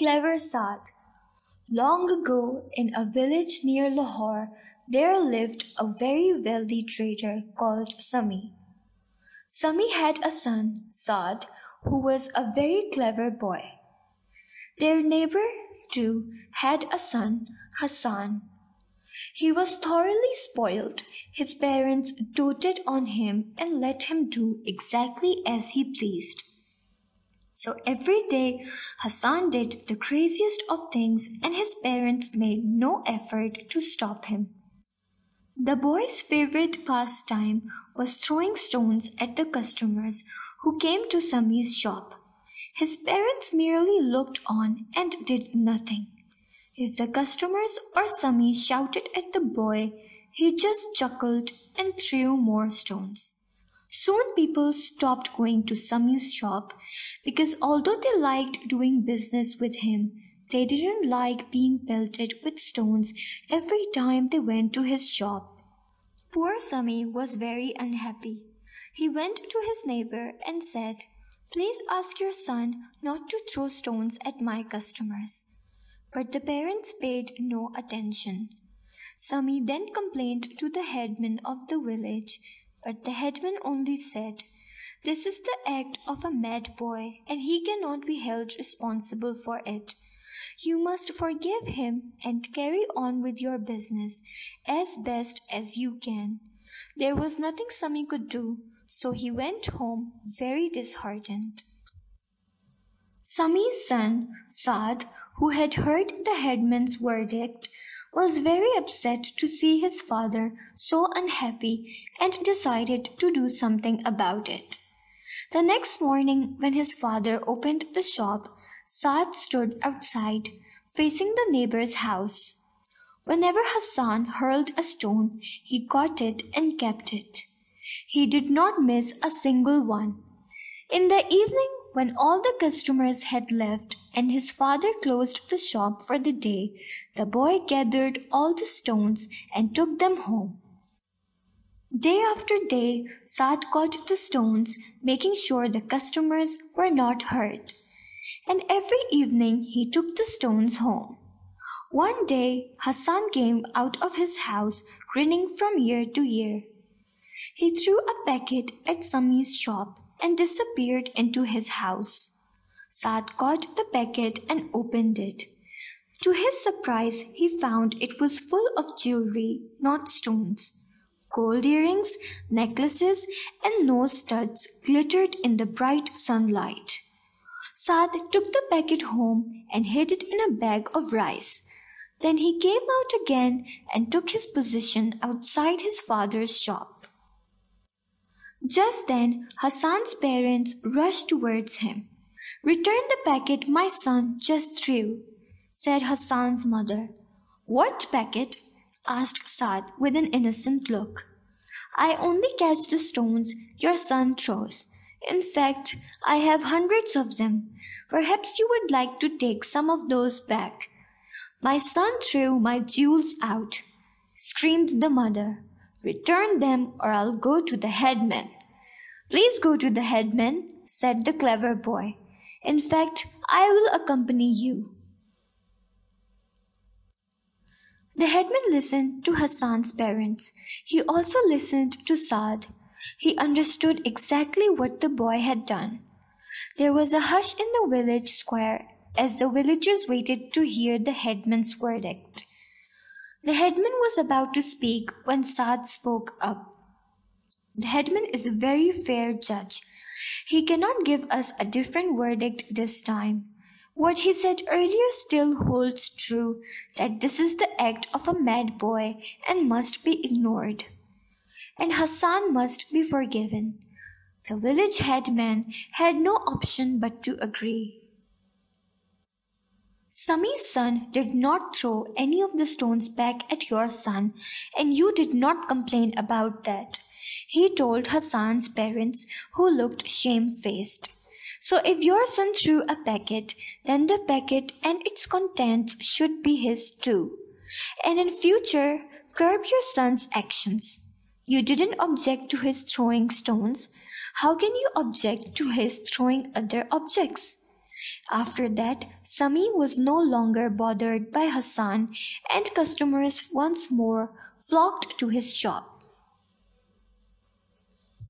clever Saad. Long ago, in a village near Lahore, there lived a very wealthy trader called Sami. Sami had a son, Saad, who was a very clever boy. Their neighbor, too, had a son, Hassan. He was thoroughly spoiled. His parents doted on him and let him do exactly as he pleased. So every day Hassan did the craziest of things and his parents made no effort to stop him. The boy's favorite pastime was throwing stones at the customers who came to Sami's shop. His parents merely looked on and did nothing. If the customers or Sami shouted at the boy, he just chuckled and threw more stones. Soon people stopped going to Sami's shop because although they liked doing business with him, they didn't like being pelted with stones every time they went to his shop. Poor Sami was very unhappy. He went to his neighbor and said, "Please ask your son not to throw stones at my customers." But the parents paid no attention. Sami then complained to the headman of the village, but the headman only said, "This is the act of a mad boy, and he cannot be held responsible for it. You must forgive him and carry on with your business as best as you can." There was nothing Sami could do, so he went home very disheartened. Sami's son, Saad, who had heard the headman's verdict, was very upset to see his father so unhappy and decided to do something about it. The next morning, when his father opened the shop, Saad stood outside, facing the neighbor's house. Whenever Hassan hurled a stone, he caught it and kept it. He did not miss a single one. In the evening, when all the customers had left and his father closed the shop for the day, the boy gathered all the stones and took them home. Day after day, Saad caught the stones, making sure the customers were not hurt. And every evening he took the stones home. One day, Hassan came out of his house grinning from ear to ear. He threw a packet at Sami's shop and disappeared into his house. Saad caught the packet and opened it. To his surprise, he found it was full of jewelry, not stones. Gold earrings, necklaces, and nose studs glittered in the bright sunlight. Saad took the packet home and hid it in a bag of rice. Then he came out again and took his position outside his father's shop. Just then, Hassan's parents rushed towards him. "Return the packet my son just threw," said Hassan's mother. "What packet?" asked Saad with an innocent look. "I only catch the stones your son throws. In fact, I have hundreds of them. Perhaps you would like to take some of those back." "My son threw my jewels out," screamed the mother. "Return them or I'll go to the headman." "Please go to the headman," said the clever boy. "In fact, I will accompany you." The headman listened to Hassan's parents. He also listened to Saad. He understood exactly what the boy had done. There was a hush in the village square as the villagers waited to hear the headman's verdict. The headman was about to speak when Saad spoke up. "The headman is a very fair judge. He cannot give us a different verdict this time. What he said earlier still holds true, that this is the act of a mad boy and must be ignored. And Hassan must be forgiven." The village headman had no option but to agree. "Sami's son did not throw any of the stones back at your son, and you did not complain about that," he told Hassan's parents, who looked shamefaced. "So if your son threw a packet, then the packet and its contents should be his too. And in future, curb your son's actions. You didn't object to his throwing stones. How can you object to his throwing other objects? After that, Sami was no longer bothered by Hassan, and customers once more flocked to his shop.